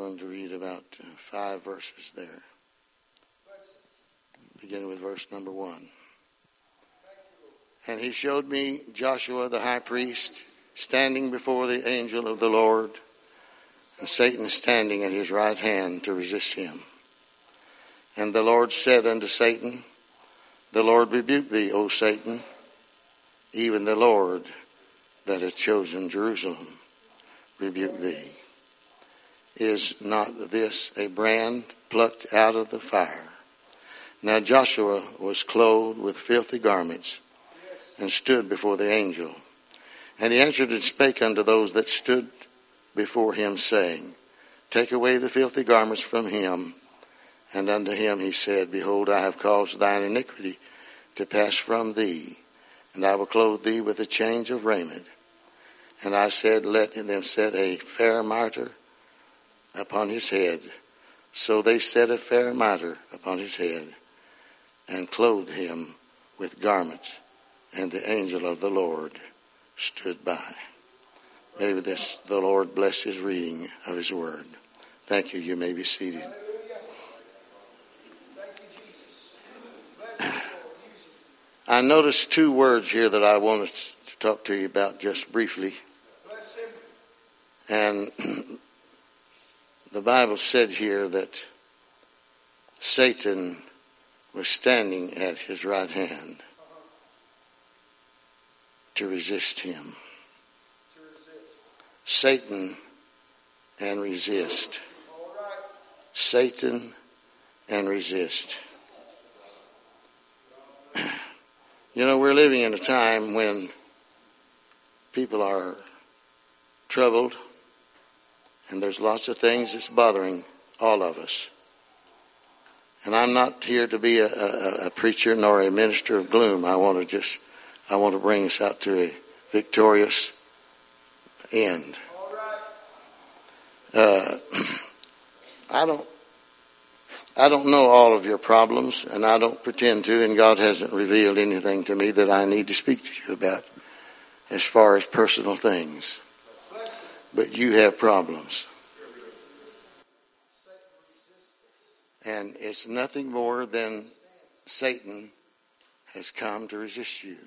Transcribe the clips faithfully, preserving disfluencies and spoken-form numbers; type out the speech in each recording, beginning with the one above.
going to read about uh, five verses there, beginning with verse number one. And he showed me Joshua the high priest standing before the angel of the Lord, and Satan standing at his right hand to resist him. And the Lord said unto Satan, The Lord rebuke thee, O Satan, even the Lord that hath chosen Jerusalem rebuke thee. Is not this a brand plucked out of the fire? Now Joshua was clothed with filthy garments, and stood before the angel. And he answered and spake unto those that stood before him, saying, Take away the filthy garments from him. And unto him he said, Behold, I have caused thine iniquity to pass from thee, and I will clothe thee with a change of raiment. And I said, Let them set a fair mitre upon his head. So they set a fair mitre upon his head, and clothed him with garments. And the angel of the Lord stood by. May this the Lord bless his reading of his word. Thank you. You may be seated. I noticed two words here that I wanted to talk to you about just briefly. And the Bible said here that Satan was standing at his right hand to resist him. To resist. Satan and resist. All right. Satan and resist. You know, we're living in a time when people are troubled, and there's lots of things that's bothering all of us. And I'm not here to be a, a, a preacher nor a minister of gloom. I want to just I want to bring us out to a victorious end. Uh, I don't, I don't know all of your problems, and I don't pretend to, and God hasn't revealed anything to me that I need to speak to you about as far as personal things. But you have problems. And it's nothing more than Satan has come to resist you.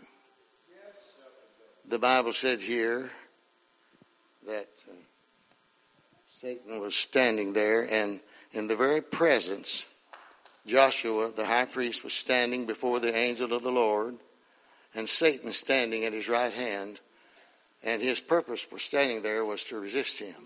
The Bible said here that uh, Satan was standing there, and in the very presence, Joshua, the high priest, was standing before the angel of the Lord, and Satan standing at his right hand, and his purpose for standing there was to resist him.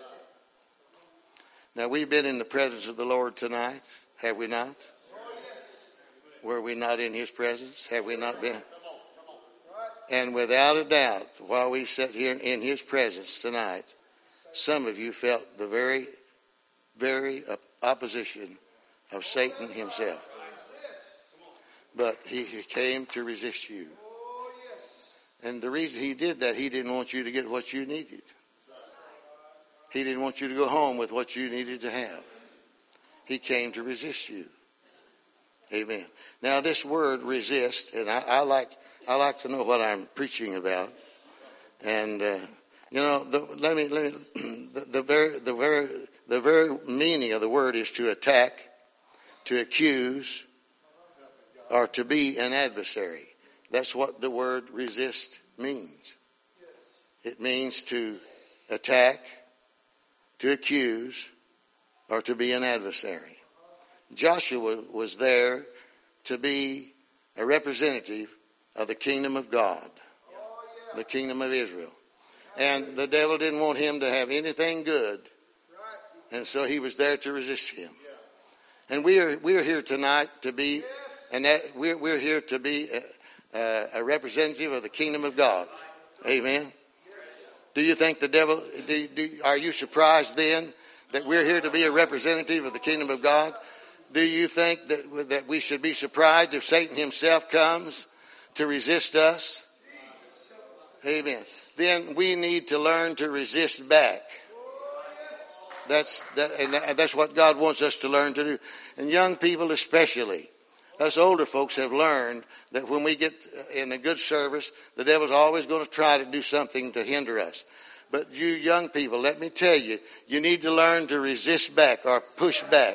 Now, we've been in the presence of the Lord tonight, have we not? Were we not in his presence? Have we not been? And without a doubt, while we sit here in his presence tonight, some of you felt the very, very opposition of Satan himself. But he came to resist you. And the reason he did that, he didn't want you to get what you needed. He didn't want you to go home with what you needed to have. He came to resist you. Amen. Now, this word resist, and I, I like I like to know what I'm preaching about. And uh, you know, the, let me let me the, the very the very the very meaning of the word is to attack, to accuse, or to be an adversary. That's what the word resist means. It means to attack, to accuse, or to be an adversary. Joshua was there to be a representative of the kingdom of God, the kingdom of Israel. And the devil didn't want him to have anything good, and so he was there to resist him. And we are we are here tonight to be, and that we're we're here to be a, a representative of the kingdom of God. Amen. Do you think the devil? Do, do, are you surprised then that we're here to be a representative of the kingdom of God? Do you think that that we should be surprised if Satan himself comes to resist us? Amen. Then we need to learn to resist back. That's that, and that's what God wants us to learn to do. And young people especially. Us older folks have learned that when we get in a good service, the devil's always going to try to do something to hinder us. But you young people, let me tell you, you need to learn to resist back or push back.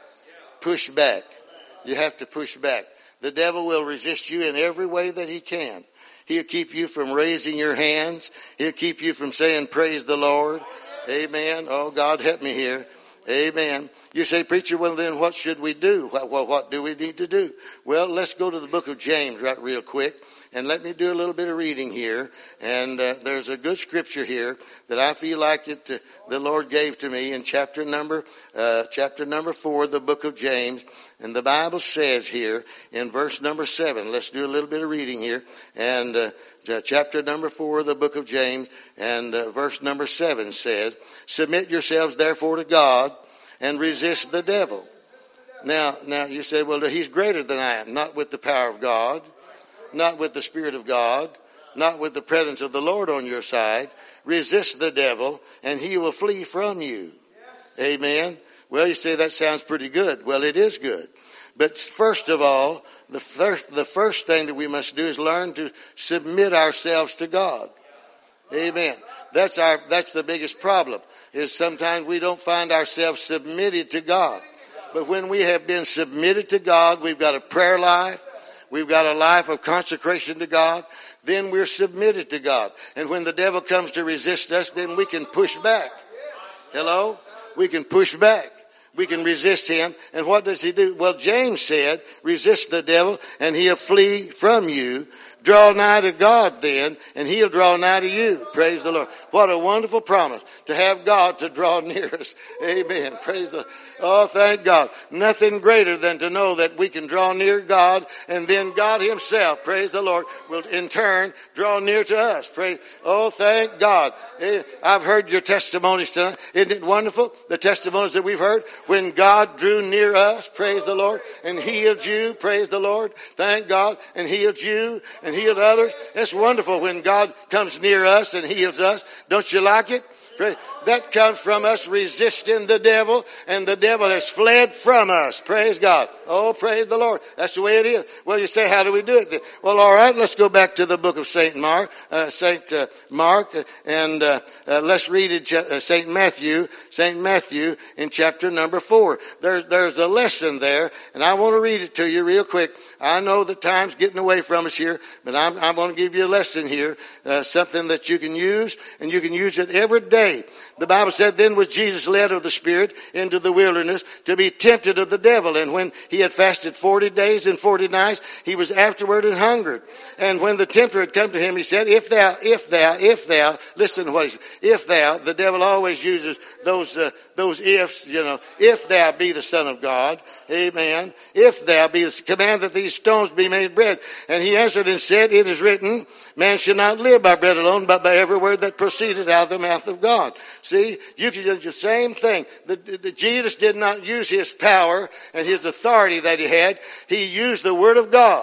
Push back. You have to push back. The devil will resist you in every way that he can. He'll keep you from raising your hands. He'll keep you from saying, praise the Lord. Amen. Oh, God, help me here. Amen. You say, preacher, well, then what should we do? Well, what do we need to do? Well, let's go to the book of James right real quick. And let me do a little bit of reading here. And uh, there's a good scripture here that I feel like it, uh, the Lord gave to me in chapter number, uh, chapter number four, the book of James. And the Bible says here in verse number seven, let's do a little bit of reading here. And uh, chapter number four, the book of James, and uh, verse number seven says, submit yourselves therefore to God and resist the devil. Now, now you say, well, he's greater than I am. Not with the power of God. Not with the Spirit of God, not with the presence of the Lord on your side. Resist the devil, and he will flee from you. Amen. Well, you say that sounds pretty good. Well, it is good. But first of all, the first, the first thing that we must do is learn to submit ourselves to God. Amen. That's our, that's the biggest problem, is sometimes we don't find ourselves submitted to God. But when we have been submitted to God, we've got a prayer life. We've got a life of consecration to God. Then we're submitted to God. And when the devil comes to resist us, then we can push back. Hello? We can push back. We can resist him. And what does he do? Well, James said, resist the devil and he'll flee from you. Draw nigh to God then, and he'll draw nigh to you. Praise the Lord. What a wonderful promise to have God to draw near us. Amen. Praise the Lord. Oh, thank God. Nothing greater than to know that we can draw near God, and then God himself, praise the Lord, will in turn draw near to us. Praise. Oh, thank God. I've heard your testimonies tonight. Isn't it wonderful? The testimonies that we've heard when God drew near us, praise the Lord, and healed you, praise the Lord. Thank God, and healed you and healed others. It's wonderful when God comes near us and heals us. Don't you like it? That comes from us resisting the devil, and the devil has fled from us. Praise God. Oh, praise the Lord. That's the way it is. Well, you say, how do we do it? Well, all right, let's go back to the book of Saint Mark, uh, Saint uh, Mark, and uh, uh, let's read it, uh, Saint Matthew, Saint Matthew in chapter number four. There's there's a lesson there, and I want to read it to you real quick. I know the time's getting away from us here, but I'm, I'm going to give you a lesson here, uh, something that you can use, and you can use it every day. The Bible said, then was Jesus led of the Spirit into the wilderness to be tempted of the devil. And when he had fasted forty days and forty nights, he was afterward and hungered. And when the tempter had come to him, he said, if thou, if thou, if thou, listen to what he said, if thou, the devil always uses those, uh, those ifs, you know, if thou be the Son of God, amen, if thou be the, command that these stones be made bread. And he answered and said, it is written, man shall not live by bread alone, but by every word that proceedeth out of the mouth of God. See, you can do the same thing. The, the, the Jesus did not use his power and his authority that he had. He used the Word of God.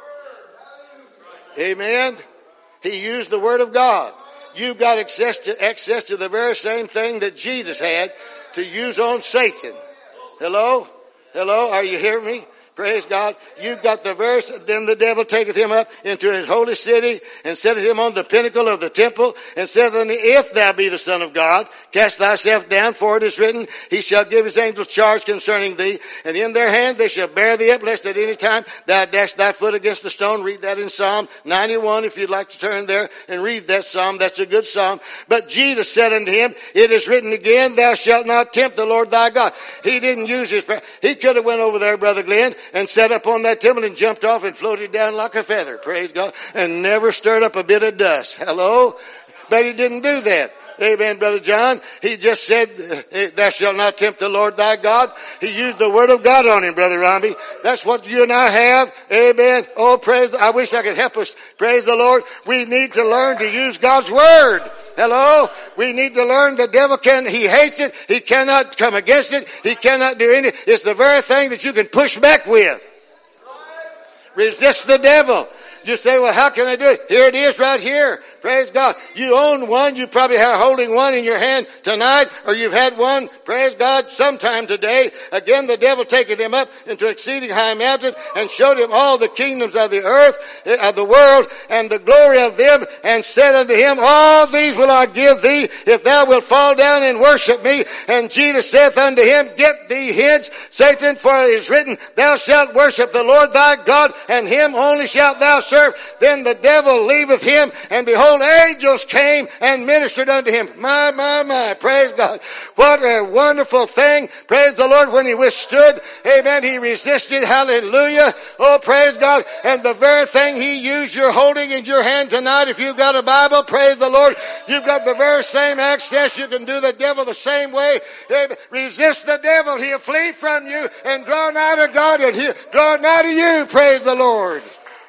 Amen. He used the Word of God. You've got access to, access to the very same thing that Jesus had to use on Satan. Hello? Hello? Are you hearing me? Praise God. You've got the verse, then the devil taketh him up into his holy city and setteth him on the pinnacle of the temple and saith unto him, if thou be the Son of God, cast thyself down, for it is written, he shall give his angels charge concerning thee, and in their hand they shall bear thee up, lest at any time thou dash thy foot against the stone. Read that in Psalm ninety-one if you'd like to turn there and read that psalm. That's a good psalm. But Jesus said unto him, it is written again, thou shalt not tempt the Lord thy God. He didn't use his power. He could have went over there, Brother Glenn, and sat up on that temple and jumped off and floated down like a feather, praise God, and never stirred up a bit of dust. Hello? But he didn't do that. Amen, Brother John. He just said, thou shalt not tempt the Lord thy God. He used the Word of God on him, Brother Robbie. That's what you and I have. Amen. Oh, praise. I wish I could help us. Praise the Lord. We need to learn to use God's Word. Hello? We need to learn the devil can, he hates it. He cannot come against it. He cannot do anything. It's the very thing that you can push back with. Resist the devil. You say, well, how can I do it? Here it is right here. Praise God. You own one. You probably are holding one in your hand tonight, or you've had one, praise God, sometime today. Again, the devil taketh him up into exceeding high mountain and showed him all the kingdoms of the earth, of the world, and the glory of them, and said unto him, all these will I give thee, if thou wilt fall down and worship me. And Jesus saith unto him, get thee hence, Satan, for it is written, thou shalt worship the Lord thy God, and him only shalt thou serve. Then the devil leaveth him, and behold, angels came and ministered unto him. My, my, my, praise God. What a wonderful thing. Praise the Lord. When he withstood, amen, he resisted. Hallelujah. Oh, praise God. And the very thing he used, you're holding in your hand tonight. If you've got a Bible, praise the Lord, you've got the very same access. You can do the devil the same way. Amen. Resist the devil. He'll flee from you, and draw nigh to God, and he'll draw nigh to you. Praise the Lord.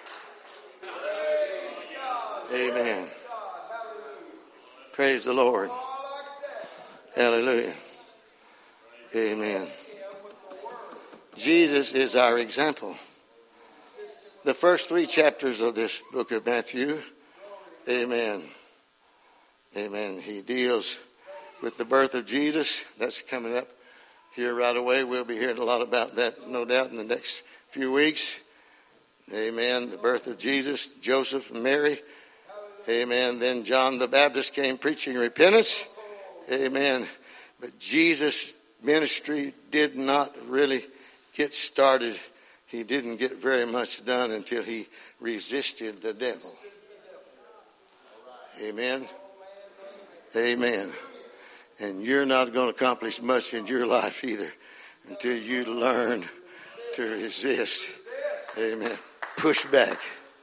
Amen. Praise the Lord. Hallelujah. Amen. Jesus is our example. The first three chapters of this book of Matthew, amen. Amen. He deals with the birth of Jesus. That's coming up here right away. We'll be hearing a lot about that, no doubt, in the next few weeks. Amen. The birth of Jesus, Joseph and Mary. Amen. Then John the Baptist came preaching repentance. Amen. But Jesus' ministry did not really get started. He didn't get very much done until he resisted the devil. Amen. Amen. And you're not going to accomplish much in your life either until you learn to resist. Amen. Push back.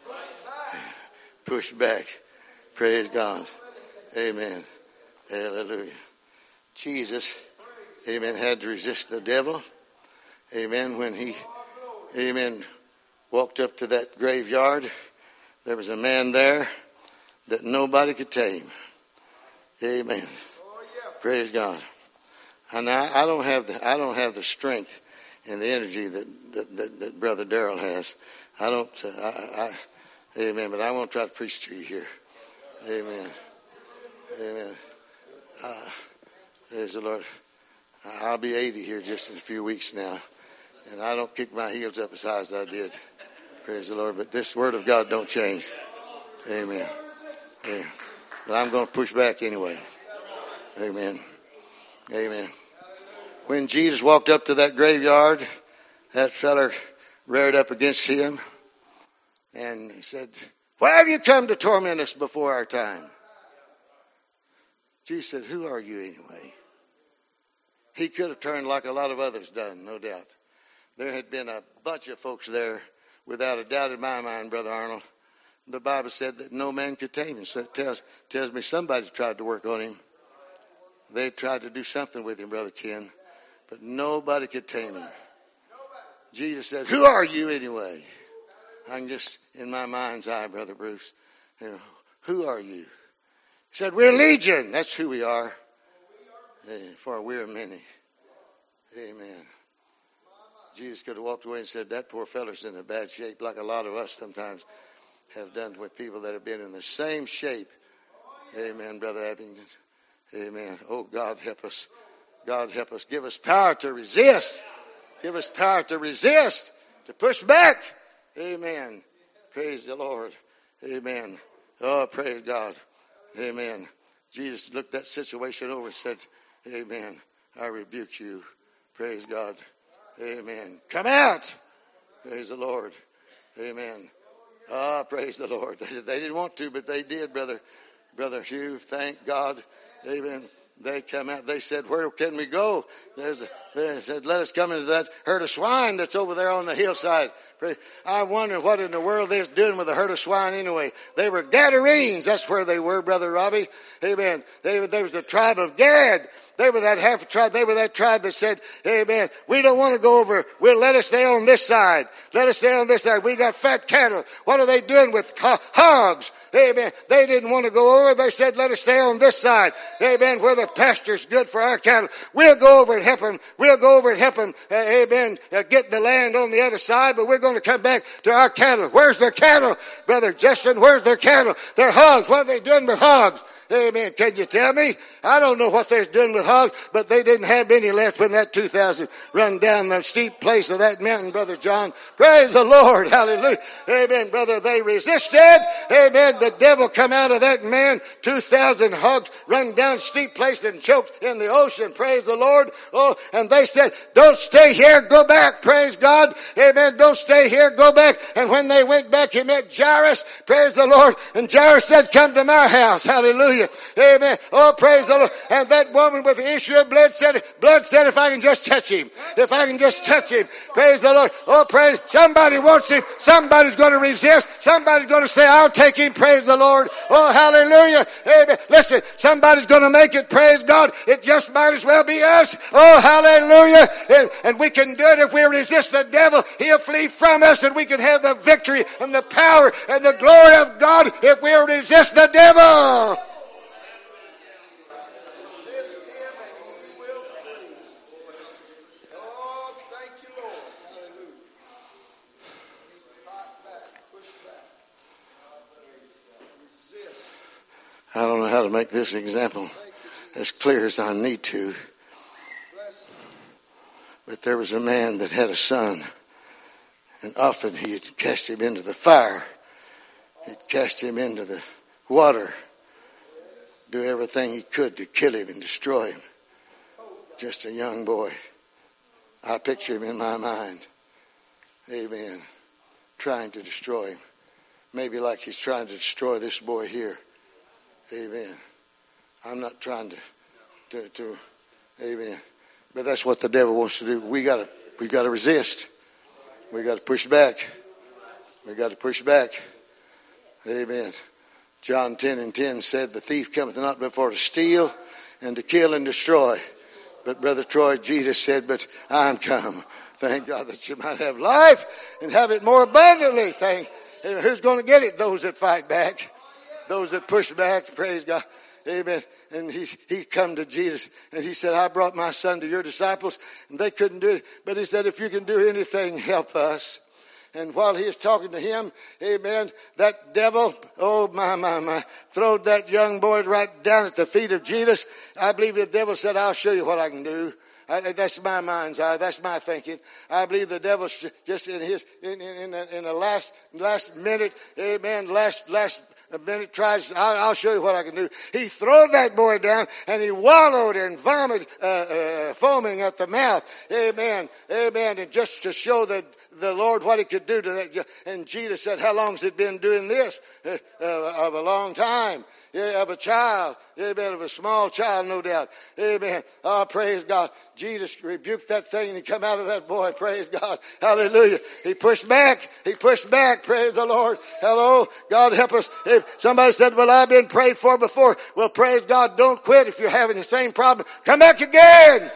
Push back. Praise God. Amen. Hallelujah. Jesus, amen, had to resist the devil. Amen. When he, amen, walked up to that graveyard, there was a man there that nobody could tame. Amen. Praise God. And I, I don't have the I don't have the strength and the energy that that, that, that Brother Darrell has. I don't. Uh, I, I, amen. But I won't try to preach to you here. Amen. Amen. Uh, praise the Lord. I'll be eighty here just in a few weeks now, and I don't kick my heels up as high as I did. Praise the Lord. But this Word of God don't change. Amen. Yeah. But I'm going to push back anyway. Amen. Amen. When Jesus walked up to that graveyard, that feller reared up against him, and he said, "Why have you come to torment us before our time?" Jesus said, "Who are you anyway?" He could have turned like a lot of others done, no doubt. There had been a bunch of folks there, without a doubt in my mind, Brother Arnold. The Bible said that no man could tame him. So it tells, tells me somebody tried to work on him. They tried to do something with him, Brother Ken, but nobody could tame him. Jesus said, "Who are you anyway?" I'm just in my mind's eye, Brother Bruce. You know, who are you? He said, "We're legion." That's who we are. For we're many. Amen. Jesus could have walked away and said, "That poor feller's in a bad shape," like a lot of us sometimes have done with people that have been in the same shape. Amen, Brother Abington. Amen. Oh, God help us. God help us. Give us power to resist. Give us power to resist, to push back. Amen. Praise the Lord. Amen. Oh, praise God. Amen. Jesus looked that situation over and said, "Amen. I rebuke you." Praise God. Amen. Come out. Praise the Lord. Amen. Ah, praise the Lord. They didn't want to, but they did, brother. Brother Hugh, thank God. Amen. They come out. They said, "Where can we go?" There's a, they said, "Let us come into that herd of swine that's over there on the hillside." I wonder what in the world they're doing with a herd of swine anyway. They were Gadarenes. That's where they were, Brother Robbie. Amen. They, there was the tribe of Gad. They were that half tribe. They were that tribe that said, amen, we don't want to go over. We'll let us stay on this side. Let us stay on this side. We got fat cattle. What are they doing with hogs? Amen. They didn't want to go over. They said, let us stay on this side. Amen. Where the pasture's good for our cattle. We'll go over and help them. We'll go over and help them. Uh, amen. Uh, get the land on the other side, but we're going to come back to our cattle. Where's their cattle? Brother Justin, where's their cattle? Their hogs. What are they doing with hogs? Amen. Can you tell me? I don't know what they're doing with hogs, but they didn't have any left when that two thousand run down the steep place of that mountain, Brother John. Praise the Lord. Hallelujah. Amen, brother. They resisted. Amen. The devil come out of that man. two thousand hogs run down steep place and choked in the ocean. Praise the Lord. Oh, and they said, don't stay here. Go back. Praise God. Amen. Don't stay here. Go back. And when they went back, he met Jairus. Praise the Lord. And Jairus said, come to my house. Hallelujah. Amen. Oh, praise the Lord. And that woman with the issue of blood said, blood said, if I can just touch him, if I can just touch him, praise the Lord. Oh, praise. Somebody wants him. Somebody's going to resist. Somebody's going to say, I'll take him. Praise the Lord. Oh, hallelujah. Amen. Listen, somebody's going to make it. Praise God. It just might as well be us. Oh, hallelujah. And, and we can do it if we resist the devil. He'll flee from us, and we can have the victory and the power and the glory of God if we resist the devil. I don't know how to make this example as clear as I need to. But there was a man that had a son, and often he'd cast him into the fire. He'd cast him into the water, do everything he could to kill him and destroy him. Just a young boy. I picture him in my mind. Amen. Trying to destroy him. Maybe like he's trying to destroy this boy here. Amen. I'm not trying to, to, to, amen. But that's what the devil wants to do. We gotta, we gotta resist. We gotta push back. We gotta push back. Amen. John ten and ten said, the thief cometh not before to steal and to kill and destroy. But Brother Troy, Jesus said, but I'm come. Thank God that you might have life and have it more abundantly. Thank. Amen. Who's going to get it? Those that fight back. Those that push back, praise God. Amen. And he, he come to Jesus and he said, I brought my son to your disciples and they couldn't do it. But he said, if you can do anything, help us. And while he was talking to him, amen, that devil, oh my, my, my, throwed that young boy right down at the feet of Jesus. I believe the devil said, I'll show you what I can do. I, that's my mind's eye. That's my thinking. I believe the devil's just in his, in, in, in, the, in the last, last minute, amen, last, last, A minute tries, I'll, I'll show you what I can do. He threw that boy down and he wallowed and vomited, uh, uh, foaming at the mouth. Amen. Amen. And just to show the, the Lord what he could do to that. And Jesus said, how long has it been doing this? Uh, uh, of a long time. Yeah, of a child. Amen. Of a small child, no doubt. Amen. Oh, praise God. Jesus rebuked that thing and he come out of that boy. Praise God. Hallelujah. He pushed back. He pushed back. Praise the Lord. Hello. God help us. If somebody said, well, I've been prayed for before. Well, praise God. Don't quit if you're having the same problem. Come back again.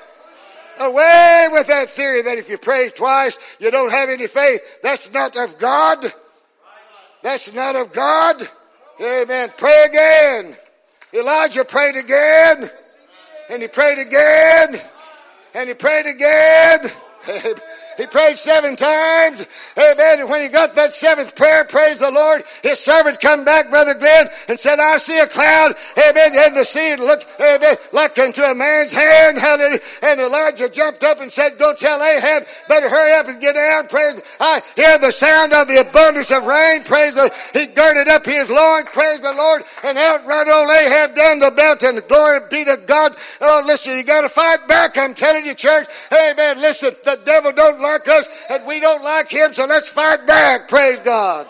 Away with that theory that if you pray twice, you don't have any faith. That's not of God. That's not of God. Amen. Pray again. Elijah prayed again. And he prayed again. And he prayed again. He prayed seven times. Amen. And when he got that seventh prayer, praise the Lord, his servant come back, Brother Glenn, and said, I see a cloud. Amen. And the sea looked, amen, like unto a man's hand. Hallelujah. And Elijah jumped up and said, go tell Ahab, better hurry up and get down. Praise. I hear the sound of the abundance of rain. Praise the Lord. He girded up his loins. Praise the Lord. And out run old Ahab down the mountain. Glory be to God. Oh, listen, you got to fight back. I'm telling you, church. Amen. Listen, the devil don't like us and we don't like him, so let's fight back. Praise God.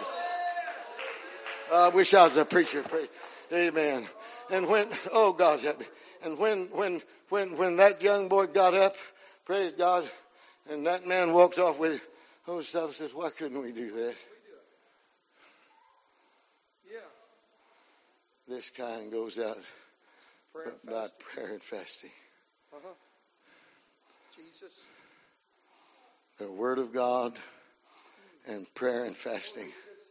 I wish I was a preacher. Praise. Amen. And when, oh God help me. And when, when, when, when that young boy got up, praise God, and that man walks off with him, oh, stuff says, why couldn't we do that? Yeah. This kind goes out by prayer and fasting. Uh-huh. Jesus. The Word of God and prayer and fasting.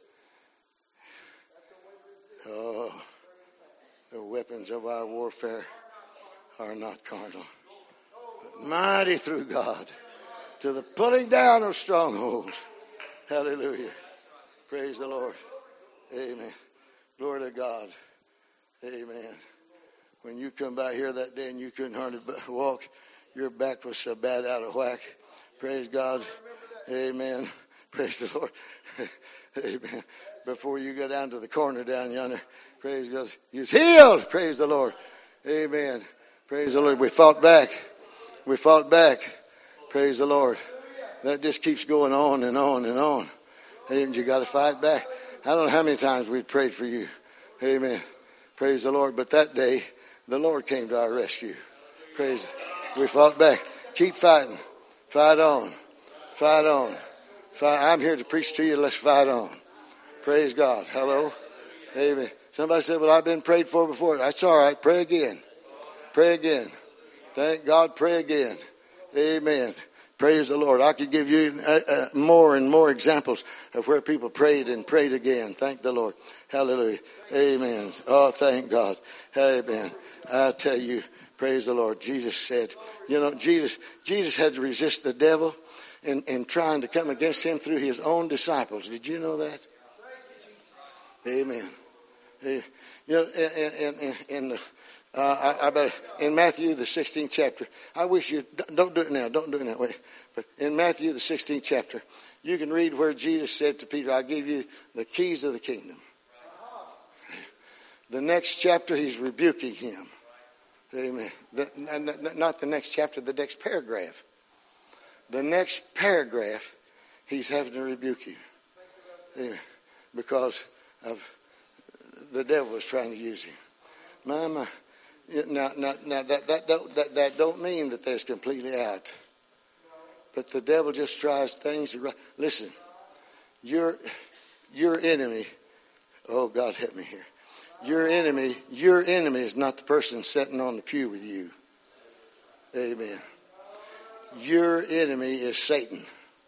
Oh, the weapons of our warfare are not carnal, but mighty through God to the pulling down of strongholds. Hallelujah. Praise the Lord. Amen. Glory to God. Amen. When you come by here that day and you couldn't hardly walk, your back was so bad out of whack. Praise God. Amen. Praise the Lord. Amen. Before you go down to the corner down yonder, praise God. You're healed. Praise the Lord. Amen. Praise the Lord. We fought back. We fought back. Praise the Lord. That just keeps going on and on and on. And you got to fight back. I don't know how many times we've prayed for you. Amen. Praise the Lord. But that day, the Lord came to our rescue. Praise. We fought back. Keep fighting. Fight on. Fight on. Fight. I'm here to preach to you. Let's fight on. Praise God. Hello. Amen. Somebody said, well, I've been prayed for before. That's all right. Pray again. Pray again. Thank God. Pray again. Amen. Praise the Lord. I could give you uh, uh, more and more examples of where people prayed and prayed again. Thank the Lord. Hallelujah. Amen. Oh, thank God. Amen. I tell you, praise the Lord. Jesus said, you know, Jesus, Jesus had to resist the devil in, in trying to come against him through his own disciples. Did you know that? Amen. You know, in, in, in the Uh, I, I better, in Matthew, the sixteenth chapter, I wish you, don't do it now, don't do it that way. But in Matthew, the sixteenth chapter, you can read where Jesus said to Peter, I'll give you the keys of the kingdom. The next chapter, he's rebuking him. Amen. The, not the next chapter, the next paragraph. The next paragraph, he's having to rebuke you. Amen. Because of the devil was trying to use him. My, my. Now, now, now that, that, don't, that, that don't mean that that's completely out. But the devil just tries things. To, listen, your, your enemy, oh, God help me here. Your enemy, your enemy is not the person sitting on the pew with you. Amen. Your enemy is Satan.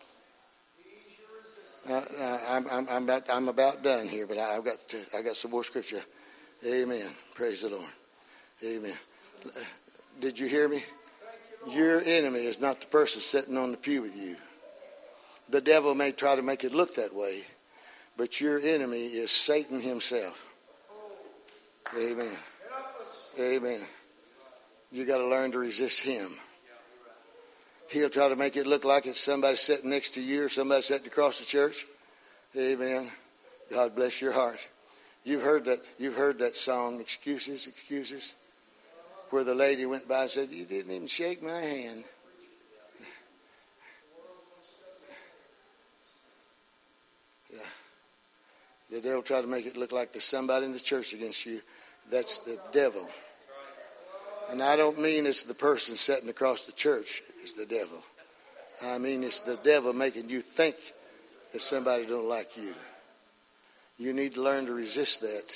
Now, now, I'm, I'm, I'm, about, I'm about done here, but I've got to, I got some more scripture. Amen. Praise the Lord. Amen. Did you hear me? Your enemy is not the person sitting on the pew with you. The devil may try to make it look that way, but your enemy is Satan himself. Amen. Amen. You got to learn to resist him. He'll try to make it look like it's somebody sitting next to you or somebody sitting across the church. Amen. God bless your heart. You've heard that. You've heard that song, "Excuses, Excuses," where the lady went by and said, "You didn't even shake my hand." Yeah. The devil tried to make it look like there's somebody in the church against you. That's the devil. And I don't mean it's the person sitting across the church is the devil. I mean it's the devil making you think that somebody don't like you. You need to learn to resist that.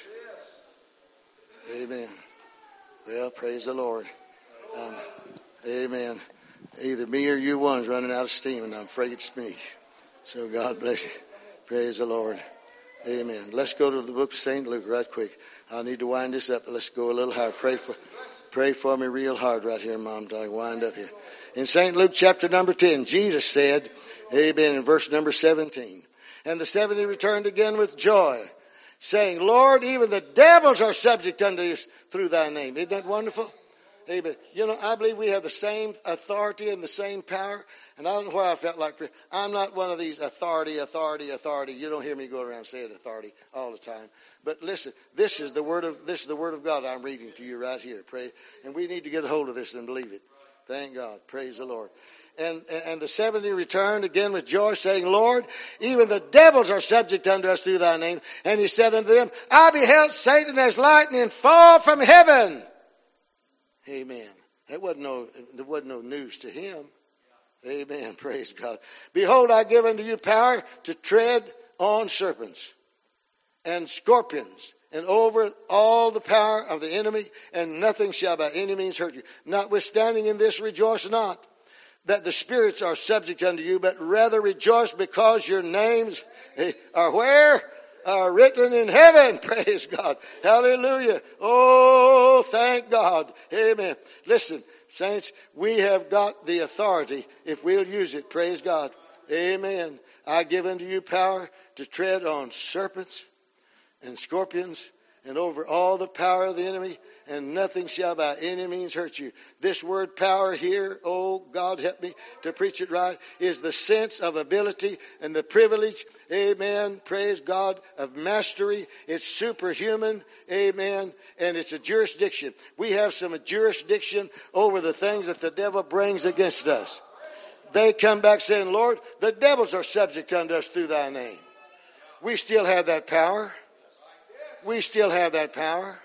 Amen. Well, praise the Lord. Um, amen. Either me or you one's running out of steam, and I'm afraid it's me. So God bless you. Praise the Lord. Amen. Let's go to the book of Saint Luke right quick. I need to wind this up. Let's go a little higher. Pray for, pray for me real hard right here, Mom. Till I wind up here. In Saint Luke chapter number ten, Jesus said, amen, in verse number seventeen, "And the seventy returned again with joy, saying, Lord, even the devils are subject unto us through thy name." Isn't that wonderful? Amen. You know, I believe we have the same authority and the same power. And I don't know why I felt like I'm not one of these authority, authority, authority. You don't hear me go around saying authority all the time. But listen, this is the word of this is the word of God I'm reading to you right here. Pray, and we need to get a hold of this and believe it. Thank God. Praise the Lord. And, and the seventy returned again with joy, saying, Lord, even the devils are subject unto us through thy name. And he said unto them, I beheld Satan as lightning fall from heaven. Amen. That wasn't no, there wasn't no news to him. Amen. Praise God. Behold, I give unto you power to tread on serpents and scorpions and over all the power of the enemy, and nothing shall by any means hurt you. Notwithstanding in this rejoice not that the spirits are subject unto you, but rather rejoice because your names are where? Are written in heaven. Praise God. Hallelujah. Oh, thank God. Amen. Listen, saints, we have got the authority if we'll use it. Praise God. Amen. I give unto you power to tread on serpents and scorpions and over all the power of the enemy, and nothing shall by any means hurt you. This word power here, oh God help me to preach it right, is the sense of ability and the privilege, amen, praise God, of mastery. It's superhuman, amen, and it's a jurisdiction. We have some jurisdiction over the things that the devil brings against us. They come back saying, Lord, the devils are subject unto us through thy name. We still have that power. We still have that power.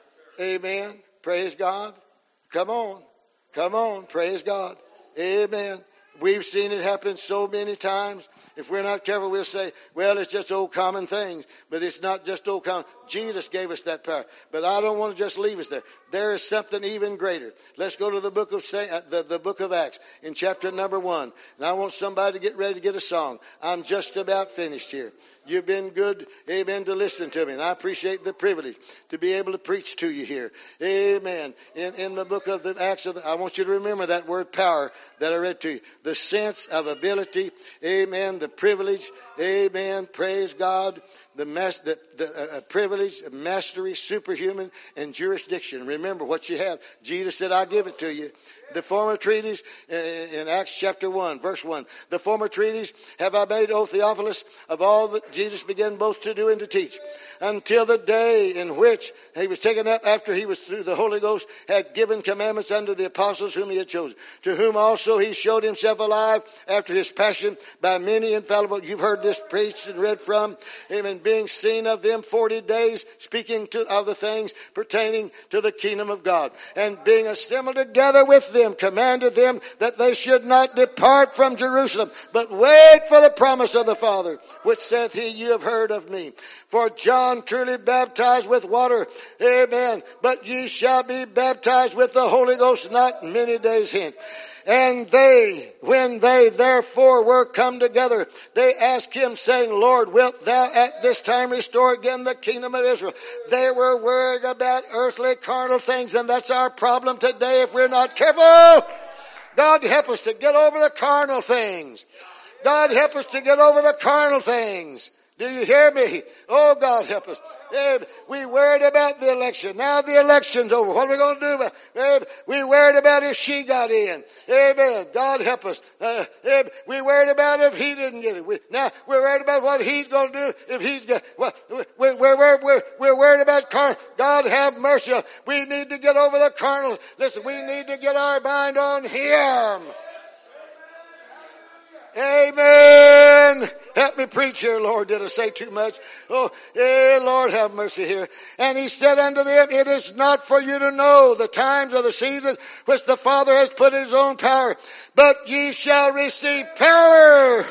Amen. Praise God. Come on. Come on. Praise God. Amen. We've seen it happen so many times. If we're not careful, we'll say, well, it's just old common things. But it's not just old common. Jesus gave us that power. But I don't want to just leave us there. There is something even greater. Let's go to the book of the, the book of Acts in chapter number one. And I want somebody to get ready to get a song. I'm just about finished here. You've been good, amen, to listen to me. And I appreciate the privilege to be able to preach to you here. Amen. In, in the book of the Acts, of the, I want you to remember that word power that I read to you. The sense of ability, amen, the privilege, amen, praise God, the, mas- the, the uh, privilege, mastery, superhuman, and jurisdiction. Remember what you have. Jesus said, I'll give it to you. The former treaties in Acts chapter one, verse one. The former treaties have I made, O Theophilus, of all that Jesus began both to do and to teach, until the day in which he was taken up after he was through the Holy Ghost had given commandments unto the apostles whom he had chosen, to whom also he showed himself alive after his passion by many infallible. You've heard this preached and read from him, and being seen of them forty days, speaking to, of the things pertaining to the kingdom of God, and being assembled together with them, commanded them that they should not depart from Jerusalem, but wait for the promise of the Father, which saith he, you have heard of me. For John truly baptized with water, amen, but ye shall be baptized with the Holy Ghost not many days hence. And they, when they therefore were come together, they asked him, saying, Lord, wilt thou at this time restore again the kingdom of Israel? They were worried about earthly carnal things, and that's our problem today if we're not careful. God help us to get over the carnal things. God help us to get over the carnal things. Do you hear me? Oh, God help us. We worried about the election. Now the election's over. What are we going to do about it? We worried about if she got in. Amen. God help us. Uh, we worried about if he didn't get it. We, now we're worried about what he's going to do if he's got. Well, we're, we're, we're, we're worried about carnal. God have mercy. We need to get over the carnal. Listen, we need to get our mind on him. Amen. Help me preach here, Lord. Did I say too much? Oh, eh, Lord, have mercy here. And he said unto them, it is not for you to know the times or the seasons which the Father has put in his own power, but ye shall receive power.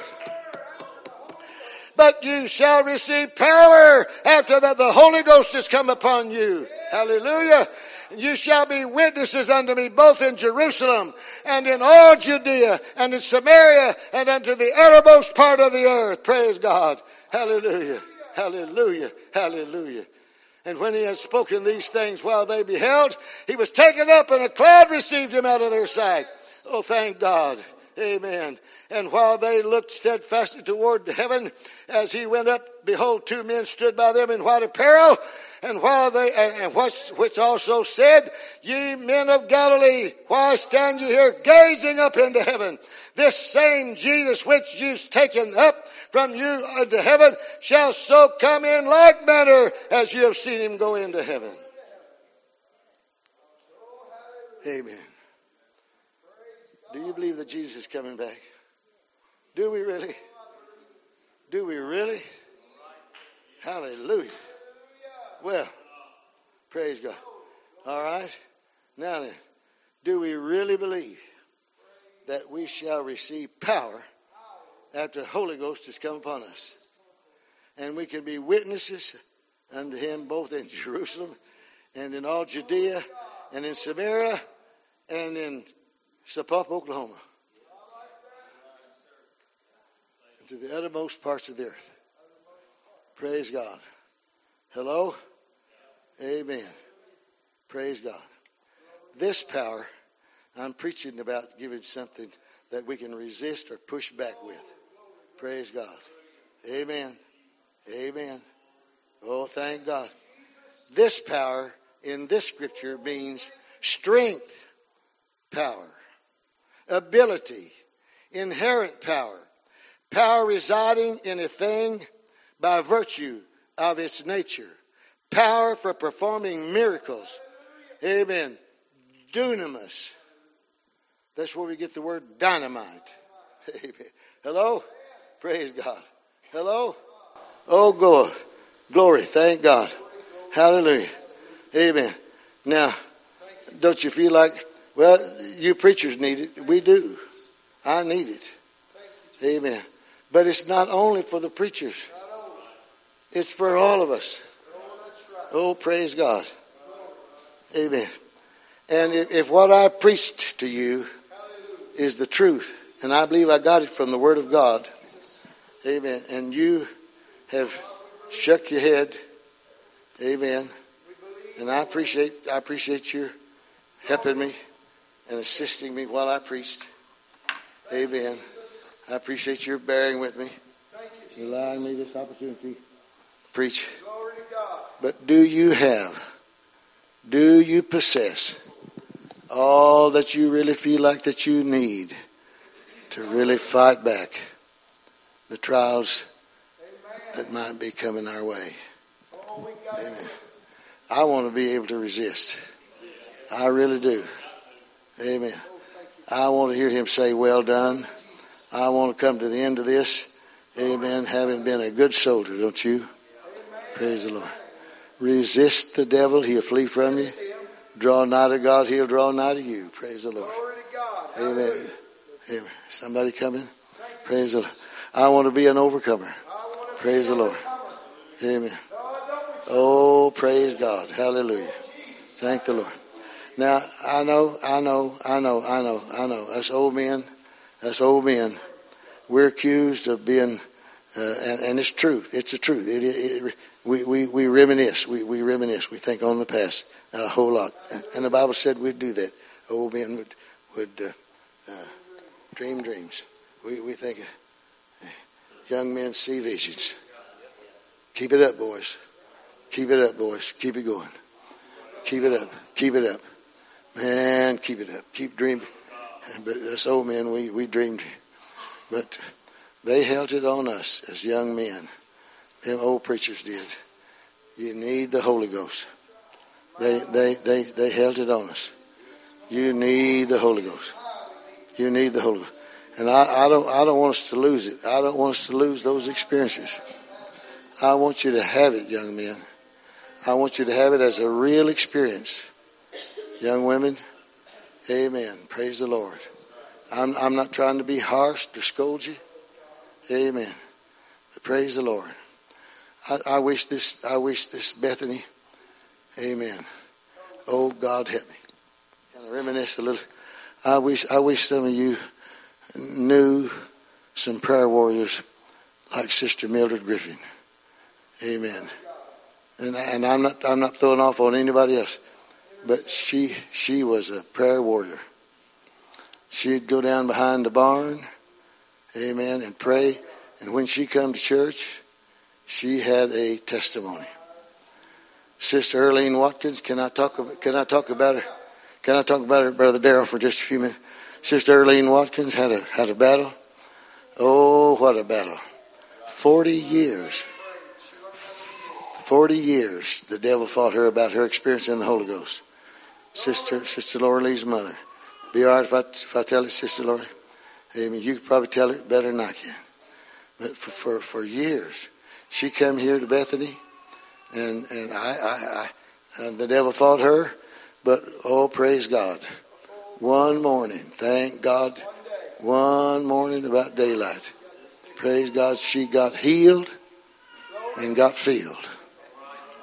But you shall receive power after that the Holy Ghost has come upon you. Hallelujah. You shall be witnesses unto me both in Jerusalem and in all Judea and in Samaria and unto the uttermost part of the earth. Praise God. Hallelujah. Hallelujah. Hallelujah. And when he had spoken these things while they beheld, he was taken up and a cloud received him out of their sight. Oh, thank God. Amen. And while they looked steadfastly toward heaven, as he went up, behold, two men stood by them in white apparel. And while they, and, and which, which also said, ye men of Galilee, why stand ye here gazing up into heaven? This same Jesus which you've taken up from you into heaven shall so come in like manner as you have seen him go into heaven. Amen. Do you believe that Jesus is coming back? Do we really? Do we really? Hallelujah. Well, praise God. All right. Now then, do we really believe that we shall receive power after the Holy Ghost has come upon us? And we can be witnesses unto him both in Jerusalem and in all Judea and in Samaria and in Sapop, Oklahoma, and to the uttermost parts of the earth. Praise God. Hello? Amen. Praise God. This power, I'm preaching about giving something that we can resist or push back with. Praise God. Amen. Amen. Oh, thank God. This power in this scripture means strength, power, ability, inherent power, power residing in a thing by virtue of its nature, power for performing miracles. Amen. Dunamis. That's where we get the word dynamite. Amen. Hello? Praise God. Hello? Oh, glory. Glory. Thank God. Hallelujah. Amen. Now, don't you feel like, well, you preachers need it. We do. I need it. Amen. But it's not only for the preachers. It's for all of us. Oh, praise God. Amen. And if, if what I preached to you is the truth, and I believe I got it from the Word of God, amen, and you have shook your head, amen, and I appreciate I appreciate you helping me and assisting me while I preached, amen. I appreciate your bearing with me, allowing me this opportunity to preach. But do you have, do you possess all that you really feel like that you need to really fight back the trials that might be coming our way? Amen. I want to be able to resist. I really do. Amen. I want to hear him say, well done. I want to come to the end of this. Amen. Having been a good soldier, don't you? Praise the Lord. Resist the devil, he'll flee from you. Draw nigh to God, he'll draw nigh to you. Praise the Lord. Amen. Amen. Somebody coming? Praise the Lord. I want to be an overcomer. Praise the Lord. Amen. Oh, praise God. Hallelujah. Thank the Lord. Now, I know, I know, I know, I know, I know. Us old men, us old men, we're accused of being, uh, and, and it's true. It's the truth. It, it, it, we, we, we reminisce. We, we reminisce. We think on the past a whole lot. And, and the Bible said we'd do that. Old men would, would uh, uh, dream dreams. We, we think uh, young men see visions. Keep it up, boys. Keep it up, boys. Keep it going. Keep it up. Keep it up. Man, keep it up. Keep dreaming. But us old men, we, we dreamed. But they held it on us as young men. Them old preachers did. You need the Holy Ghost. They, they, they, they held it on us. You need the Holy Ghost. You need the Holy Ghost. And I, I don't, I don't want us to lose it. I don't want us to lose those experiences. I want you to have it, young men. I want you to have it as a real experience. Young women, amen. Praise the Lord. I'm, I'm not trying to be harsh to scold you. Amen. But praise the Lord. I, I wish this, I wish this Bethany, amen. Oh, God help me. Can I reminisce a little? I wish, I wish some of you knew some prayer warriors like Sister Mildred Griffin. Amen. And, and I'm not, I'm not throwing off on anybody else, but she, she was a prayer warrior. She'd go down behind the barn, amen, and pray. And when she come to church, she had a testimony. Sister Earlene Watkins, can I talk about, can I talk about her? Can I talk about her, Brother Darrell, for just a few minutes? Sister Earlene Watkins had a, had a battle. Oh, what a battle. Forty years. Forty years the devil fought her about her experience in the Holy Ghost. Sister, Sister Laura Lee's mother. Be all right if I, if I tell it, Sister Laura? Amen. You could probably tell it better than I can. But for, for, for years, she come here to Bethany, and, and I, I, I, and the devil fought her, but oh, praise God. One morning, thank God, one morning about daylight, praise God, she got healed and got filled.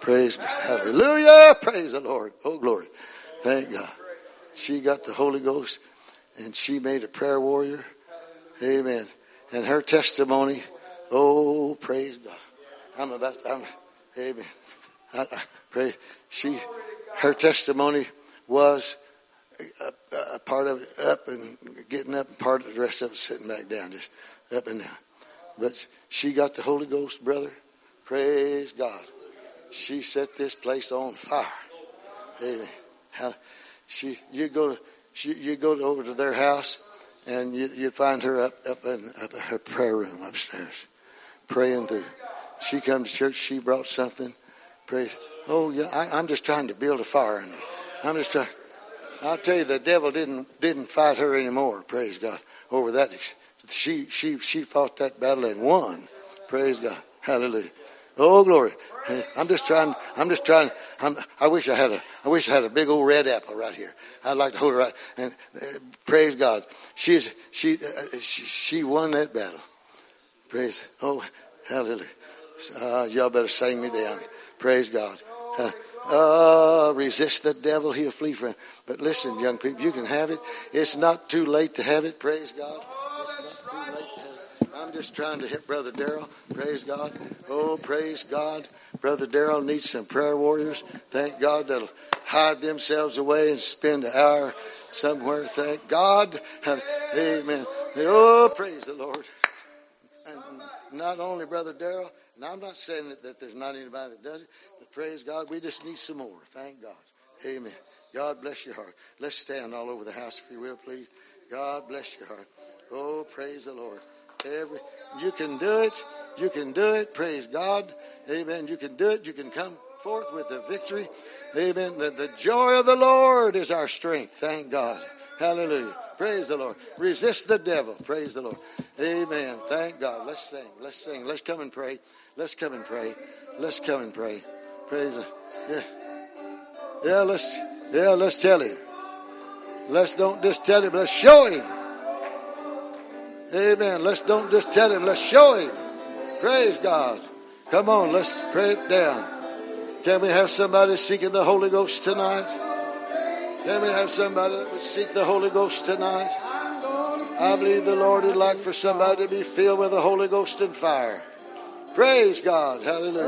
Praise God. Hallelujah. Praise the Lord. Oh, glory. Thank God. She got the Holy Ghost and she made a prayer warrior. Amen. And her testimony, oh, praise God. I'm about, I'm, amen. I, I pray. She, her testimony was a, a part of it up and getting up, and part of the rest of it sitting back down, just up and down. But she got the Holy Ghost, brother. Praise God. She set this place on fire. Amen. How, she, you go, she, you go over to their house, and you, you'd find her up, up in up in her prayer room upstairs, praying through. She comes to church. She brought something. Praise. Oh yeah, I, I'm just trying to build a fire in me. I'm just trying. I'll tell you, the devil didn't didn't fight her anymore. Praise God. Over that, she she she fought that battle and won. Praise God. Hallelujah. Oh glory. I'm just trying. I'm just trying. I'm, I wish I had a. I wish I had a big old red apple right here. I'd like to hold her right. And uh, praise God. She's she, uh, she she won that battle. Praise. Oh hallelujah. Uh, y'all better sing me down. Praise God. Uh, uh, resist the devil, he'll flee from him. But listen, young people, you can have it. It's not too late to have it. Praise God. It's not too late to have it. I'm just trying to hit Brother Darrell. Praise God. Oh, praise God. Brother Darrell needs some prayer warriors. Thank God that'll hide themselves away and spend an hour somewhere. Thank God. Amen. Oh, praise the Lord. And not only Brother Darrell, and I'm not saying that, that there's not anybody that does it, but praise God, we just need some more. Thank God. Amen. God bless your heart. Let's stand all over the house, if you will, please. God bless your heart. Oh, praise the Lord. Every, you can do it. You can do it. Praise God. Amen. You can do it. You can come forth with a victory. Amen. The, the joy of the Lord is our strength. Thank God. Hallelujah. Praise the Lord. Resist the devil. Praise the Lord. Amen. Thank God. Let's sing. Let's sing. Let's come and pray. Let's come and pray. Let's come and pray. Praise the Yeah. Yeah, let's yeah, let's tell him. Let's don't just tell him, let's show him. Amen. Let's don't just tell him, let's show him. Praise God. Come on, let's pray it down. Can we have somebody seeking the Holy Ghost tonight? Can we have somebody that would seek the Holy Ghost tonight? I believe the Lord would like for somebody to be filled with the Holy Ghost and fire. Praise God. Hallelujah.